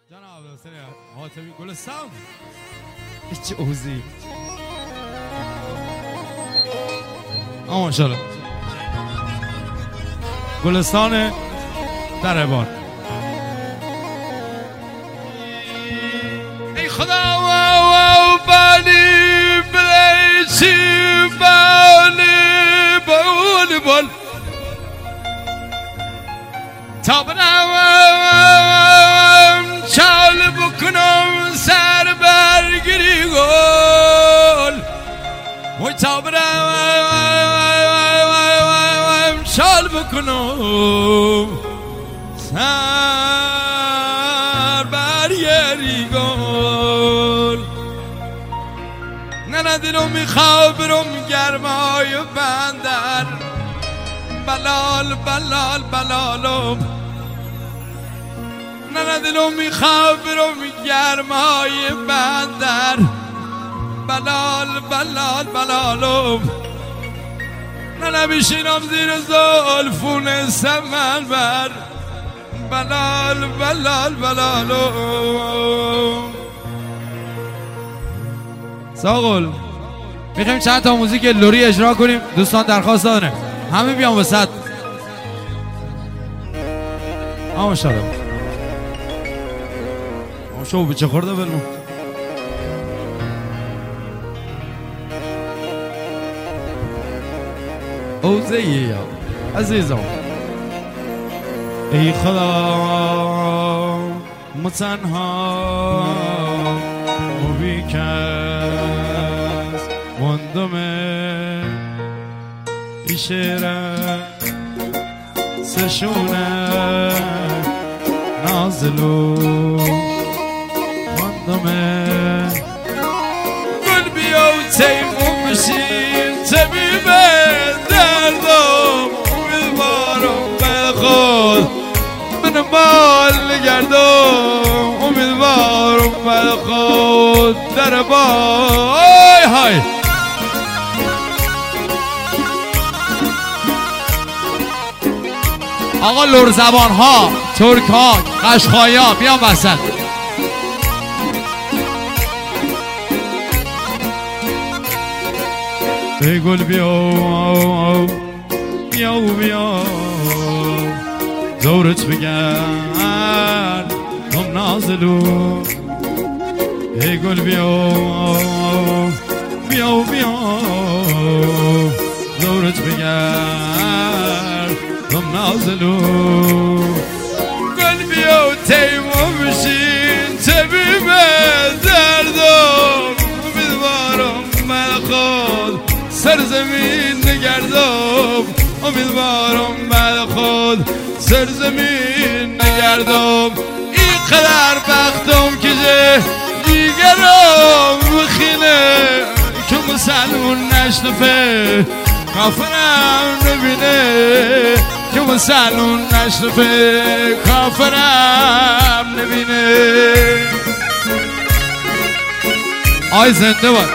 جناب حسین حاتمی گلستان چه اوزی ماشاءالله گلستان دربار. ای خدا و بانی بلیچی بانی بول بول تا برم چال بکنم سر برگیری گل و تا برم چال بکنم سر برگیری گل نه دلم میخواه برم گرمای بندر بلال بلال بلالم نه دلم میخواه برم گرمای بندر بلال بلال بلالم نه بشینم زیر زلفون سمن بر بلال بلال بلالم. ساقل میخوایم چند تا موزیک لوری اجرا کنیم، دوستان درخواست دارن همه بیان وسط. ماشاءالله شو بچه خورده برمون اوزیه عزیزم. ای خدا متنها مبیکس مندمه ایشره سشونه نازلو مندمه گل بیا و تیمون بشین طبیب دردم امیدوارم به خود من بال نگردم امیدوارم به خود در بای های آقا لرزبان ها ترک ها قشقایی ها بیان وسط. ای گل بیا بیا بیا دورت بگرد هم نازلو. ای گل بیا بیا بیا دورت بگرد هم نازلو. گل بیا تیمو بشین طبیب دردم امیدوارم من خود سرزمین نگردم امیدوارم من خود سرزمین نگردم. این قدر بختم که دیگرم بخینه که مسلمون نشنفه کافرم نبینه که مسلمون نشنفه کافرم نبینه. آی زنده باد.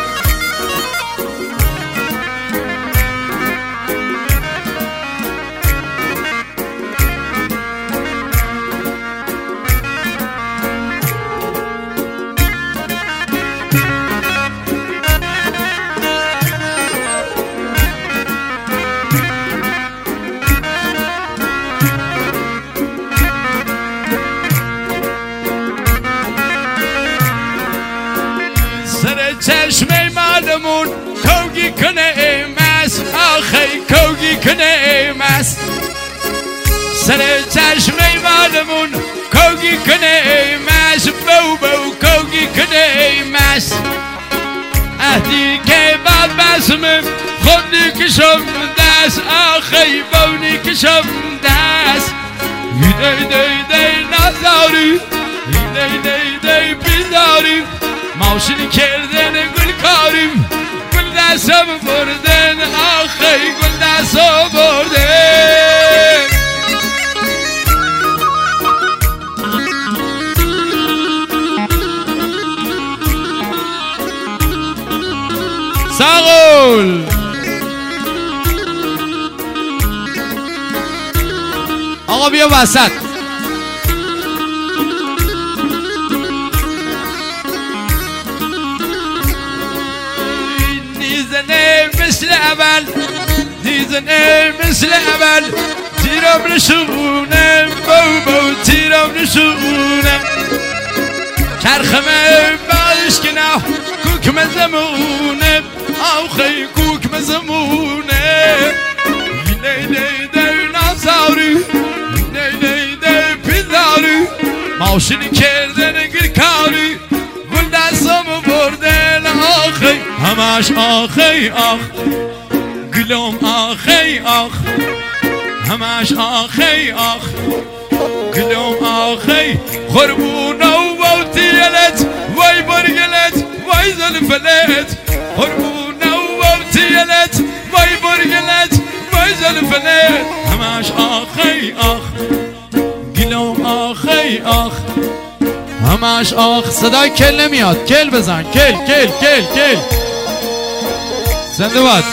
چشمه مالمون کوگی کنه ایمس آخی کوگی کنه ایمس سر چشمه مالمون کوگی کنه ایمس بو بو کوگی کنه ایمس اهدی که بعد بسمم خودی کشم دست آخی بونی کشم دست دی دی دی نزاری دی دی دی بیداری ماشین کردن گل کاریم گل دستم بردن آخی گل دستم بردن. ساقل آقا بیا وسط. اول دیدنه مثل اول تیرم نشونه بو تیرم نشونه چرخمه بعدش که نه کوک مزمونه آخی کوک مزمونه لیلی در نازاری لیلی در پیداری ماشینی کردن گرکاری گل دستم بردن آخی همش آخی آخ گلوم آخی آخ همش آخی آخ گلوم آخی خربونه و تیلت وای برگلت وای زلفلت خربونه و تیلت وای برگلت وای زلفلت همش آخی آخ گلوم آخی آخ همش آخ. صدای کل نمیاد، کل بزن، کل کل کل کل. زنده باد.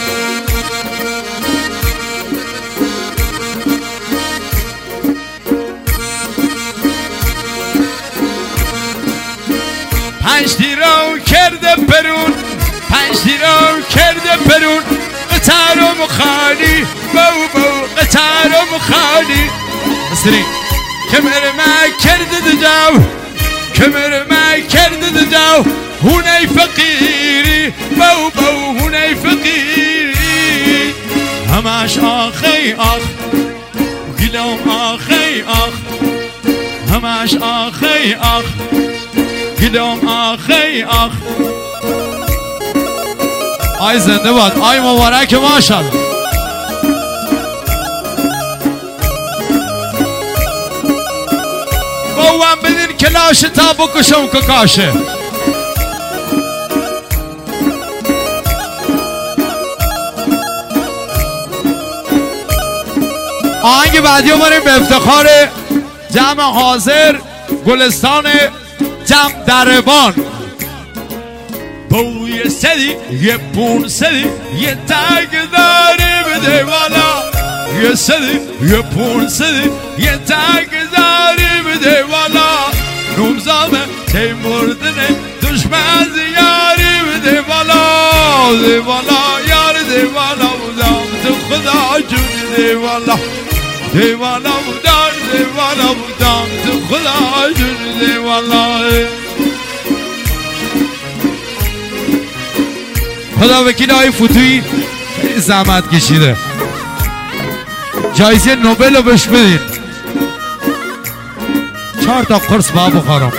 پنج تیرو کرده برون، پنج تیرو کرده برون، قطارم خالی بو قطارم خالی. مستری کمر ما کرده دجاو، کمر ما کرده دجاو، هونی فقیری بو هونی فقیری. همش آخی آخ گلوم آخی آخ همش آخی آخ گلوم آخی آخ. آی زنده باد، آی مبارک ماشاءالله. بوام بدین کلاش تا بکشم ککاشه. آهنگ بعدی رو بریم به افتخار جمع حاضر گلستان جمع دربان. بوی سدی یه پون سدی یه تگ داری بده والا، یه سدی یه پون سدی یه تگ داری بده والا. نومزامه تی مردنه دشمن زیاری بده والا، ده والا یار ده والا بودم تو خدا جون ده والا، ده والا بودم ده والا بودم تو خدا جون ده والا. خدا وکیل آقای فتویی زحمت کشیده، جایزه نوبل رو بهش بدین. 4 تا قرص با بخورم.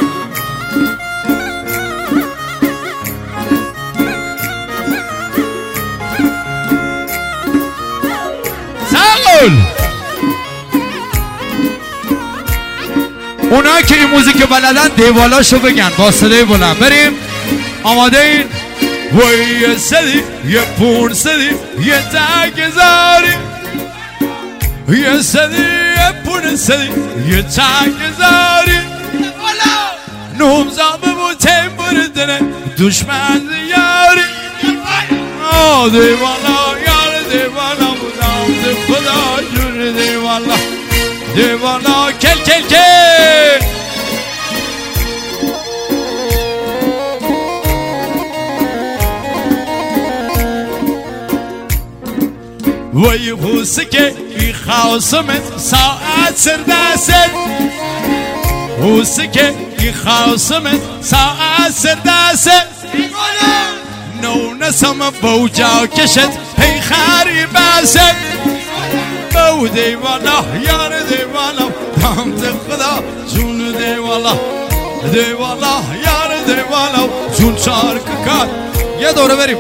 ساقل اونا که این موزیک بلدن دیوالاشو بگن با صدای بلند. بریم، آماده این؟ وی سدی یه پون سدی یه تگزاری، یه سدی یه پون سدی یه تگزاری. نومزامه مو تیم بردنه دشمن زیاری. دیوالا یار دیوالا بودم ده خدا جور دیوالا، دیوالا کل کل کل. وی حوسکه ای خاصمت ساعت سردست، حوسکه ای خاصمت ساعت سردست. نو نسم بوجا کشت هی خاری بست. بو دیوالا یار دیوالا دامت خدا جون دیوالا، دیوالا یار دیوالا جون شارک کار. یه دوره بریم.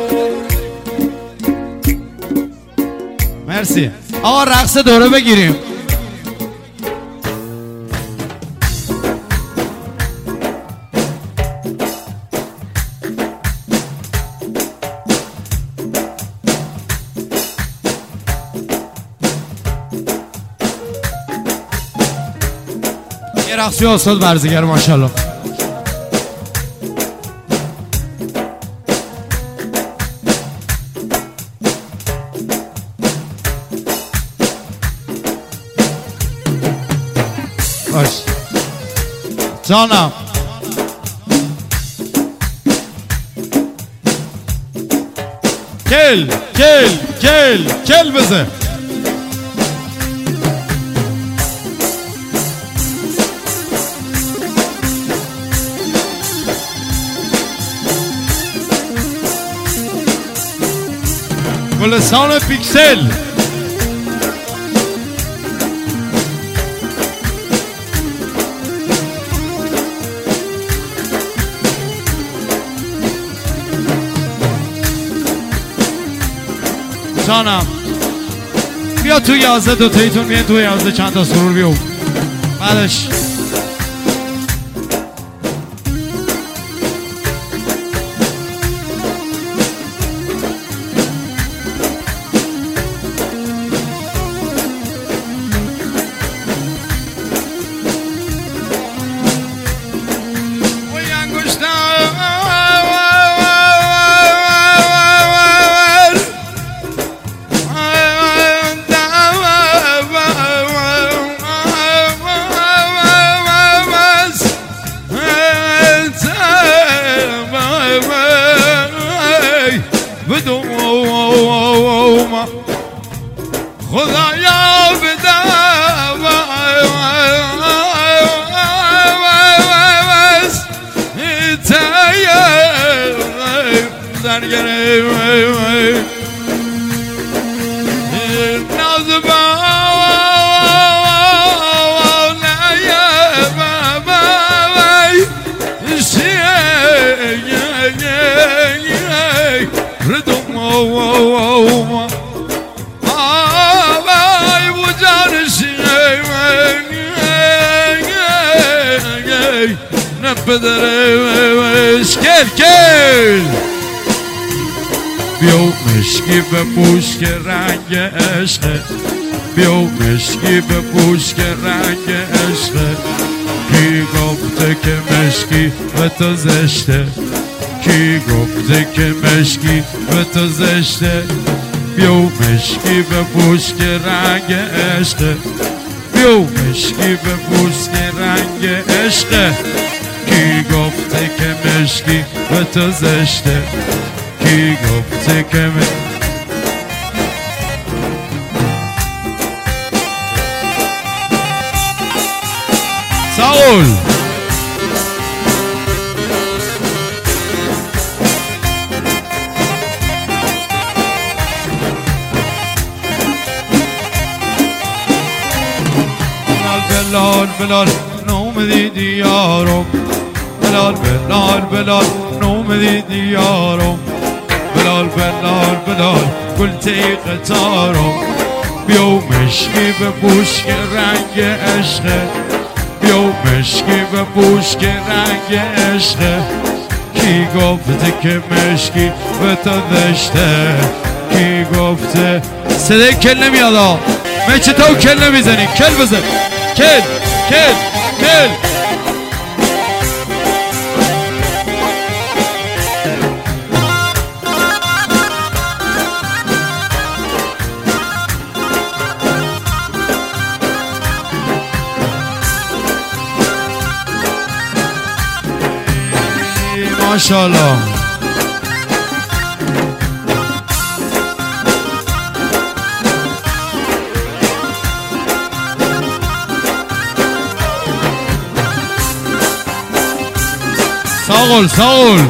مرسی آقا، رقص دوره بگیریم. یه رقصی استاد برزگر ماشاءالله. باش جانم. کل بزن. گلستان پیکسل. جانم بیا تو 11 دو تایتون بیاین تو 11 چند تا سرور بیو بعدش خدایا بدم درگره ناز بدرش کل بیو مشکی بپوش که رنگ عشقه بیو مشکی بپوش که رنگ عشقه کی گفته که مشکی به تو زشته کی گفته که مشکی به تو زشته بیو مشکی بپوش که رنگ عشقه بیو مشکی بپوش که رنگ عشقه کی گفته که مشکی به تو زشته کی گفته که ساول بلال نومدی دیارم بلال نومدی دیارم بلال گلتی قطارم بیو مشکی بپوش که رنگ عشقه بیو مشکی بپوش که رنگ عشقه کی گفته که مشکی به تو دشته کی گفته صدای کل نمیاد ها مچه تو کل نمیزنی کل بزن کل ماشاءالله ساغل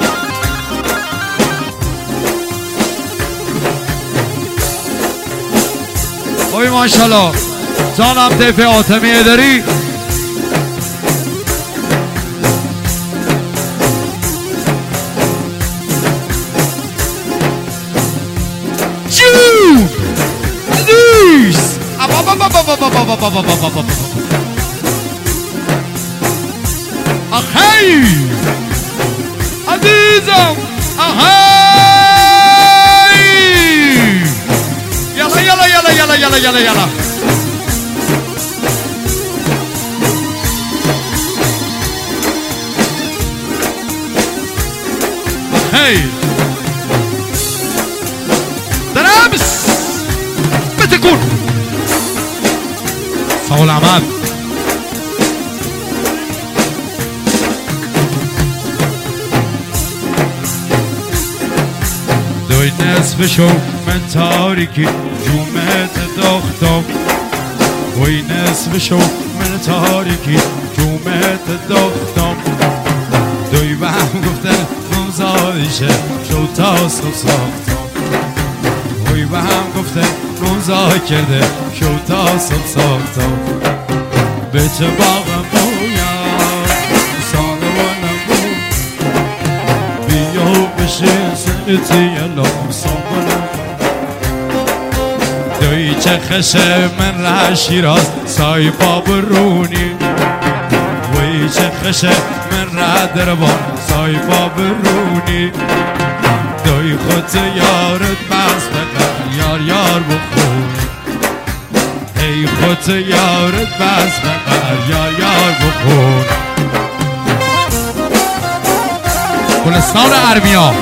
اوی ماشاءالله جانم طیف آتمی داری أخي عزيزم أخي يلا أخي درامس بتكون صول عماد نصفشو من تاریکی جومت داختم وی نصفشو من تاریکی جومت داختم دوی به هم گفتن نوزایشه شو تا صبح ساختم وی به هم گفتن نوزای کرده شو تا صبح ساختم به چه باغم بویم ساله و نبو بیو بشه سنتی الام سامنم دوی چه خشه من را شیراز سای بابرونی وی چه خشه من را دربان سای بابرونی دوی خود یارت بس بقر یار یار بخون ای خود یارت بس بقر یار یار بخون گلستان ارمیا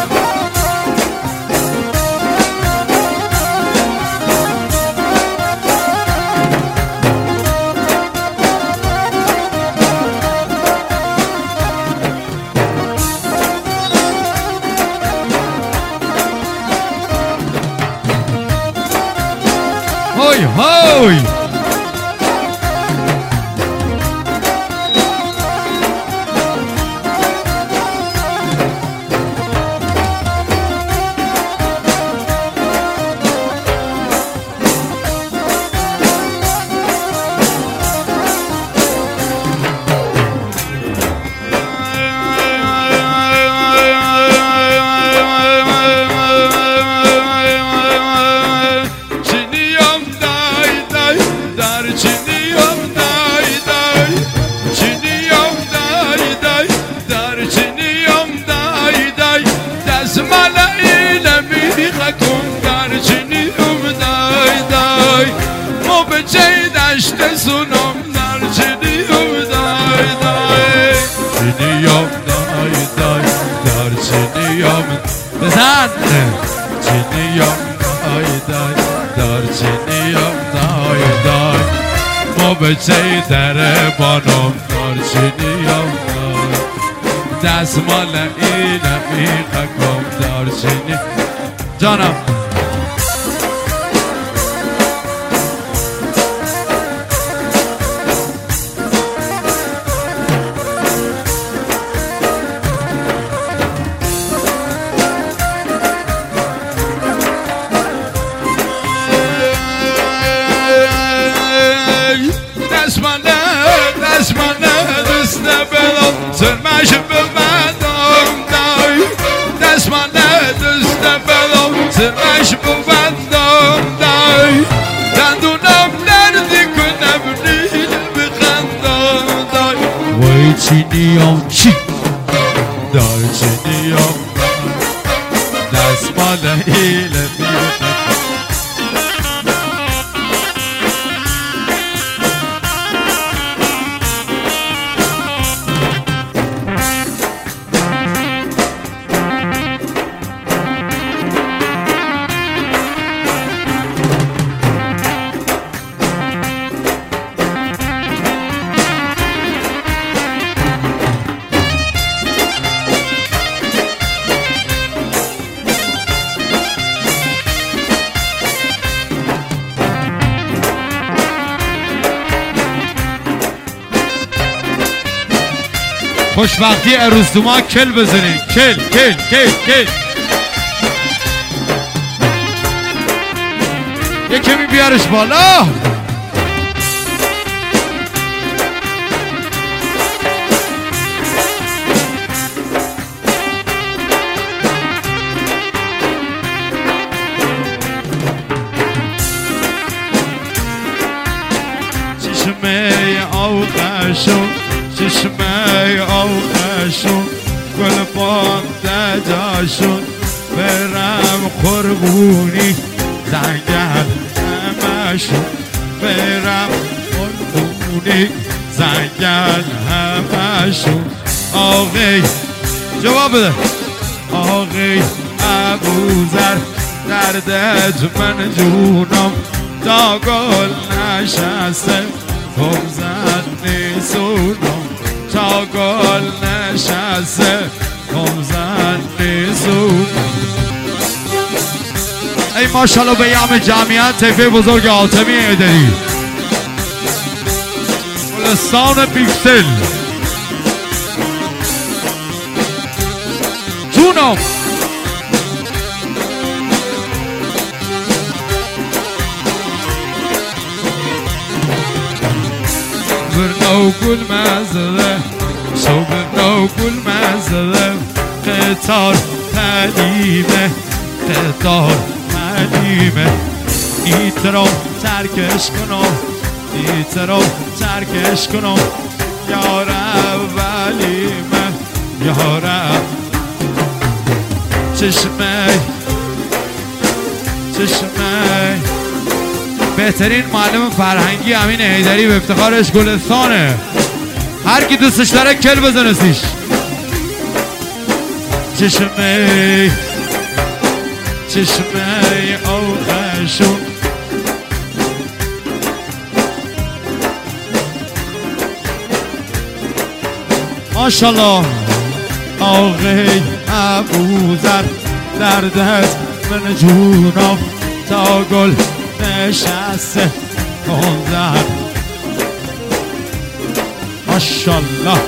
هوی هوی بزن چینیم دای دای دار چینیم دای دای ما به چه در بانم دار چینیم دای دستمال اینه میخکم دار چینی جانم سرمش ببندم دای دستمانه دست بلام سرمش ببندم دای دندونم دردی کنم نیل بخندم دای وای چینیم چی دای چینیم دستمانه ایل میخندم خوشبختی عروس دوما کل بزنید کل کل کل کل یک کمی بیارش بالا چشمه آوخشون چشمه آوخشون گل بانده جاشون برم قربونی زنگل همشون برم قربونی زنگل همشون آقای جواب بده آقای ابوذر دردت من جونم تا گل نشسته خمزن نیسونم تا گل نشسته خمزن نیسونم ماشاءالله به یام جمعیت طیفه بزرگ حاتمی ایدری گلستان پیکسل جونم برنو گل مزده شو برنو گل مزده قطار قدیمه قطار قدیمه نیترم ترکش کنم نیترم ترکش کنم یار اولیمه یار چشمه چشمه بهترین معلم فرهنگی امین حیدری به افتخارش گلستانه هر کی دوستش داره کل بزنه سیش چشمه چشمه آقاشون ماشالله آقای ابوذر در دست من جونم تا گل نشسته کنزر ماشالله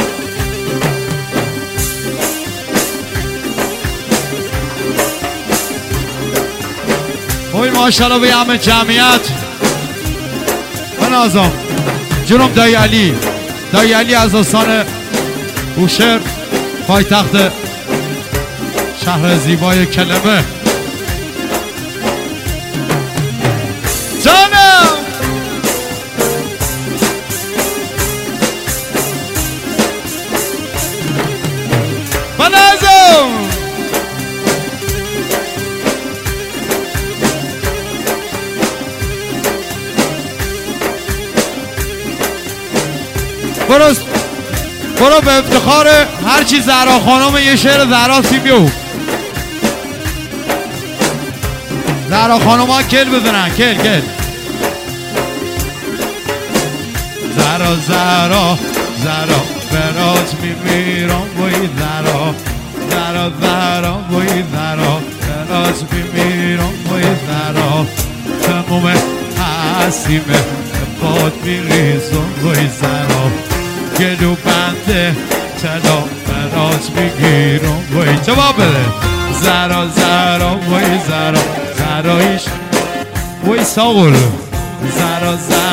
اوی ماشالله به همه جمعیت من آزم جنوب دایی علی از آستان بوشهر پایتخت شهر زیبای کلمه جانم من آزم برو به افتخار هرچی زهرا خانم یه شعر زهرا سی بیو زهرا خانم ها کل بزنن کل زهرا برات میمیرم بای زهرا بای زهرا برات میمیرم بای زهرا تموم حسیمه باد میریزم بای زهرا گلو بنده طلا برات میگیرم وای جواب بده زهرا وای زهرایش وای ساغل زهرا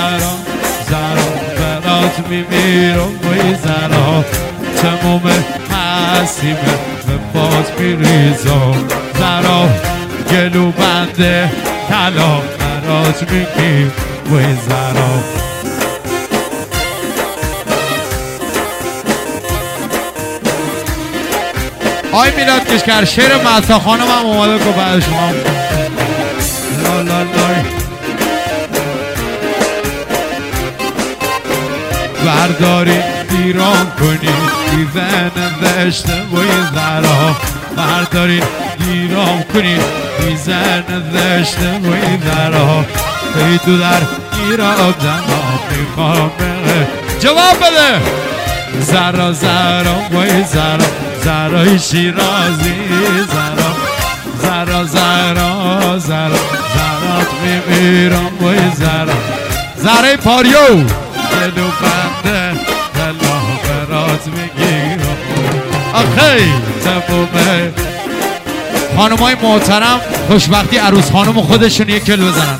برات میمیرم وای زهرا تموم حسیمه به باد میریزم زهرا گلو بنده طلا برات میگیرم وای زهرا آی میلاد کشکر شعر مهسا خانم هم اومده که بعد شما لا لا لای بردارید ایران کنید بیزن دشته بای زهرا بردارید ایران کنید بیزن دشته بای زهرا ای تو در ایران دما میخوام جواب بده زهرا بای زهرای شیرازی زهرات میمیرم بای زهرای پاریو گلو بنده دلا برات میگیرم آخی تمومه خانمای محترم خوشبختی عروس خانم خودشون یک کل بزنن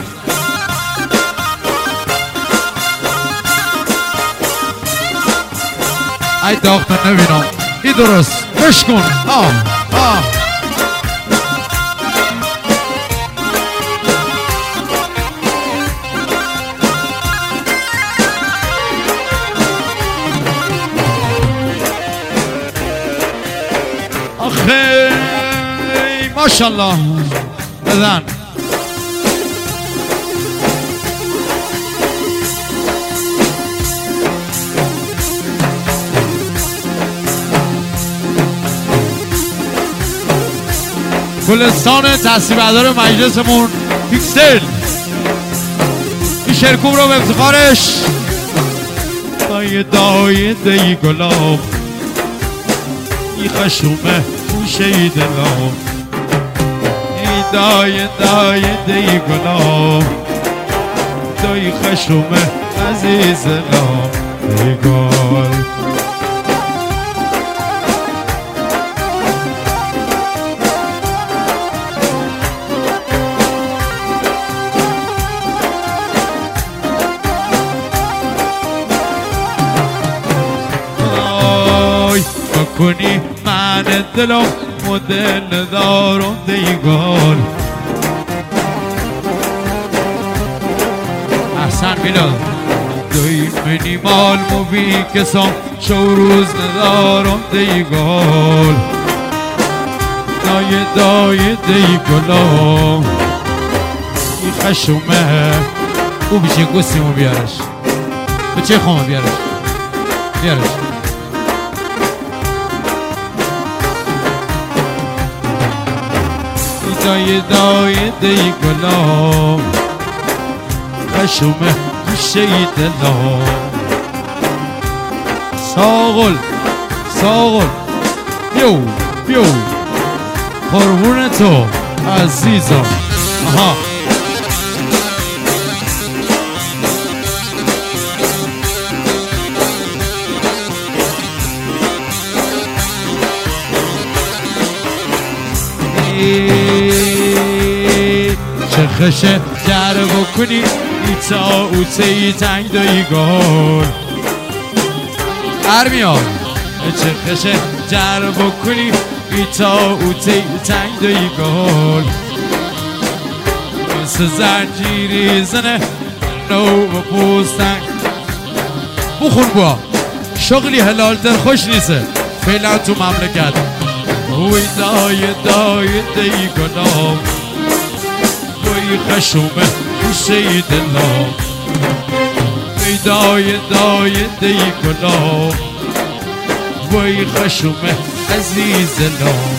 ای داختر نبینم ای درست بش کن آخه ماشالله بزن گلستان تصویب‌بردار مجلسمون پیکسل این شرکوب رو به افتخارش دای دی گلاب این خشومه گوشه دلام ای دای دی گلام دای خشومه عزیز لام دی گل کنی من دلم مدل دارم دیگال احسن میلاد دوی منی مال موی کسام شو روز ندارم دیگال دای دیگالام این خشومه او بیشه گستیمو بیارش بچه خومه بیارش دای دی گلام خشومه گوشه دلام ساغل بیو قربون تو عزیزم آها چه خشه در بکنی ایتا اوتی تنگ دایی گل ارمیان چه خشه در بکنی ایتا اوتی تنگ دایی گل مثل زنجیری زنه نو و پوستنگ بخون با شغلی حلال در خوش نیسته فعلا تو مملکت وی دای دی گلام وی خشومه گوشه دلام وی دای دی گلام وی خشومه عزیز لام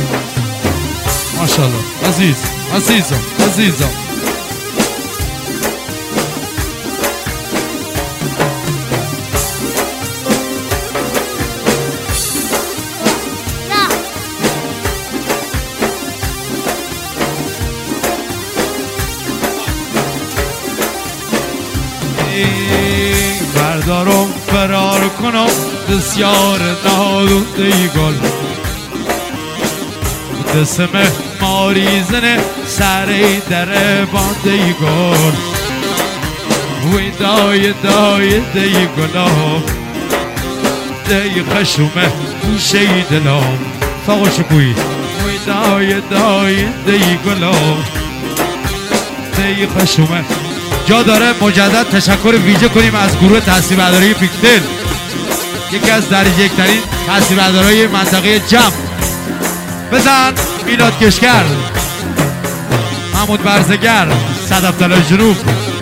ماشاءالله عزیزم بردارم فرار کنم بسیار نادون دیگل دسم ماریزنه سری در بانده گل وی دای دیگلام دی خشومه گوشه دلام فاقو شکوی وی دای دیگلام دی خشومه جا داره مجدد تشکر ویژه کنیم از گروه تاثیربرداری پیکسل یکی از درجه یکترین تاثیربردارای منطقه جمع بزن میلاد کشگر محمود برزگر صدف طلای جنوب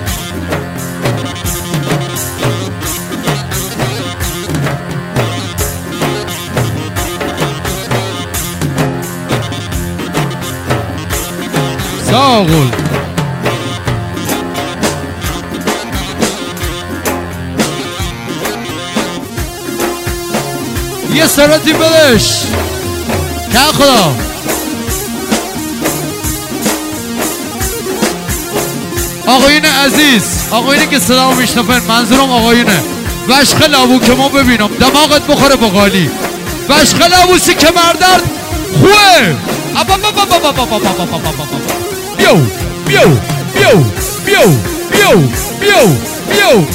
ساغل یه سراتی بدش که خدا آقایون عزیز آقایونی که صدا میشنفن منظورم آقایونه وشخ لابو که ما ببینم دماغت بخوره بقالی وشخ لابوسی که مردرد خوه بیو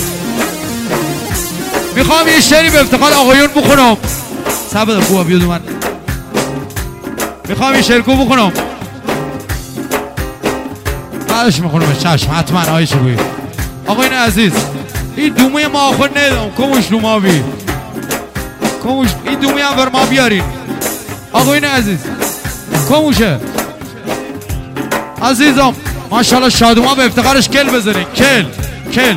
میخوام یه شعری به افتخار آقایون بخونم سبب خوبه بیاد من میخوام یه شعرکو بخونم بعدش میخونم چشم حتما آیش بوی آقایون عزیز این دومه ما آخر ندام کموش دوما بی کموش این دومه هم بر ما بیارین آقایون عزیز کموشه عزیزم ماشاءالله شادوما به افتخارش کل بزنین کل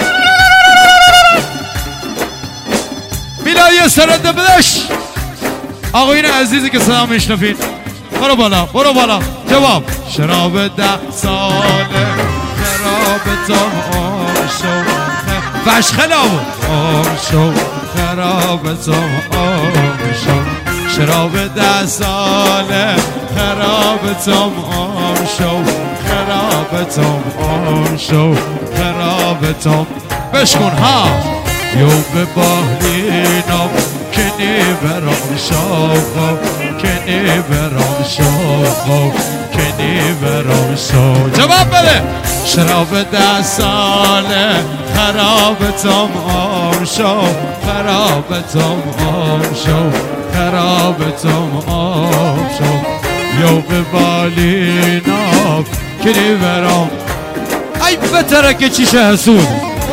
میلادی سرده بدش آقایون عزیزی که صدا میشنفین برو بالا جواب شراب 10 ساله خراب تا آم شو وشخلابو آم شو خراب تا آم شو شراب 10 ساله خرابتم آن شو خرابتم آن شو خرابتم بشکن ها یو به بالینم کنی برام شاخو کنی برام شاخو کنی برام شاخو جواب بده شراب 10 ساله خرابتم آن شو خرابتم آن شو خرابتم آن شو یو به بالینم کنی برام ای بتره که چیشه حسود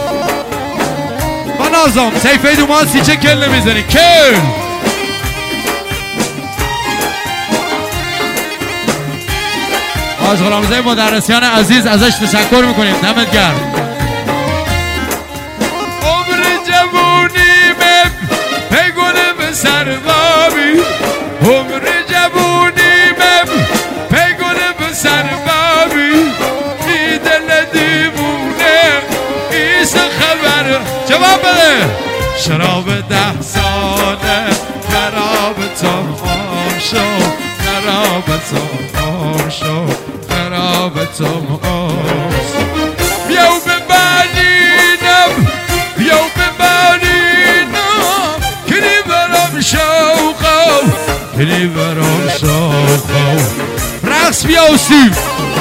نازم تیفه دوماسی چه کل نمیزنی کل از غلامزه مدرسیان عزیز ازش تشکر میکنیم دمت گرم عمر جوونی پگونه به سربابی عمر جوونی پگونه به سربابی ای دل دیوونه ایسا خبر جواب بده شراب 10 ساله خرابتم آن شو خرابتم آن شو خرابتم آن شو بیاو ببالینم بیاو ببالینم کنی برام شوقو کنی برام شوقو رقص بیاو سیم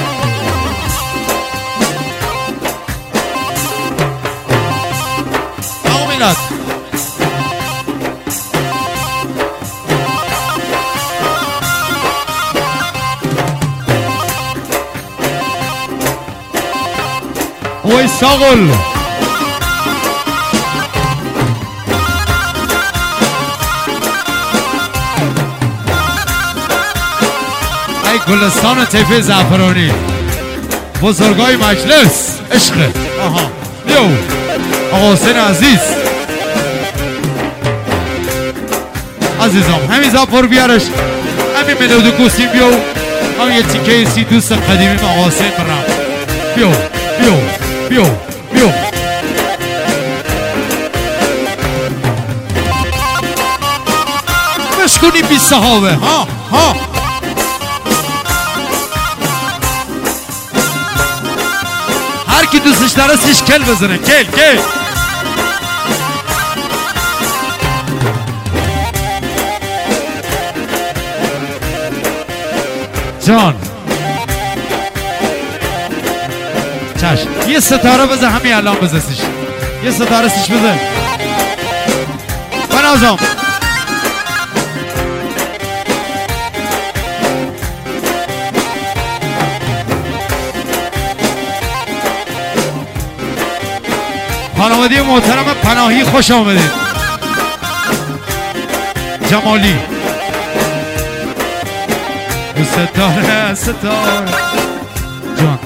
وای ساغل ای گلستان تیفه زعفرانی بزرگای مجلس عشق آها بیو آقا حسین عزیز عزیزم همین زفر بیارش همین ملودو کوسیم بیو هم یه تیکه سی دوست قدیمی آقا حسین برم بیو بیو بیو بیو بشکنی بی صحابه ها ها هر کی دوستش داره سیش کل بزنه کل کل جان چشم یه ستاره بزن همین الان بزن سیش یه ستاره سیش بزن بنازم خانواده محترم پناهی خوش آمدید جمالی ستاره ستاره جان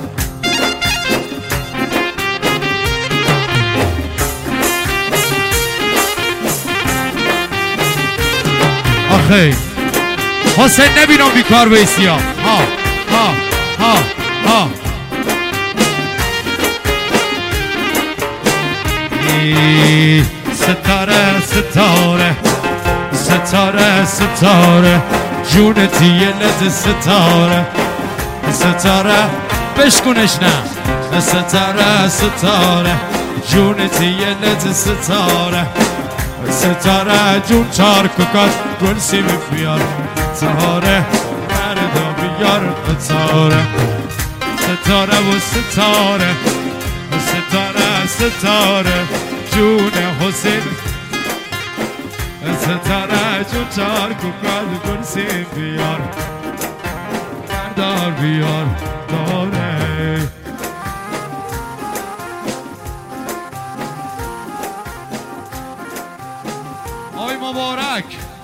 آخه حسین نبینم بیکار بیستی ها ها ها ها ستاره ستاره ستاره ستاره جونتی یه لد ستاره ستاره بشکنش نه ستاره ستاره جونتی یه لد ستاره ستاره جون چار ککات گل سیم بیار ستاره مردا بیار ستاره ستاره و ستاره ستاره ستاره جون حسین ستاره جون چار ککات گل سیم بیار دار بیار داره آی مبارک